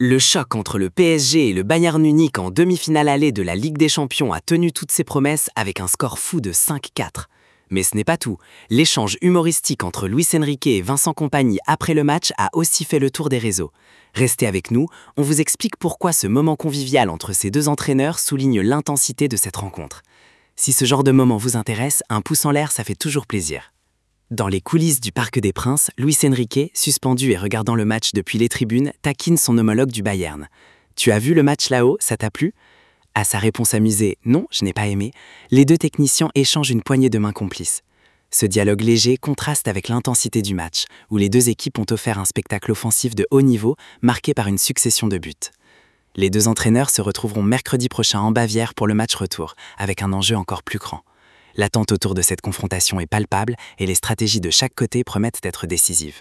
Le choc entre le PSG et le Bayern Munich en demi-finale allée de la Ligue des Champions a tenu toutes ses promesses avec un score fou de 5-4. Mais ce n'est pas tout. L'échange humoristique entre Luis Enrique et Vincent Kompany après le match a aussi fait le tour des réseaux. Restez avec nous, on vous explique pourquoi ce moment convivial entre ces deux entraîneurs souligne l'intensité de cette rencontre. Si ce genre de moment vous intéresse, un pouce en l'air, ça fait toujours plaisir. Dans les coulisses du Parc des Princes, Luis Enrique, suspendu et regardant le match depuis les tribunes, taquine son homologue du Bayern. « Tu as vu le match là-haut, ça t'a plu ?» À sa réponse amusée « Non, je n'ai pas aimé », les deux techniciens échangent une poignée de main complices. Ce dialogue léger contraste avec l'intensité du match, où les deux équipes ont offert un spectacle offensif de haut niveau, marqué par une succession de buts. Les deux entraîneurs se retrouveront mercredi prochain en Bavière pour le match retour, avec un enjeu encore plus grand. L'attente autour de cette confrontation est palpable et les stratégies de chaque côté promettent d'être décisives.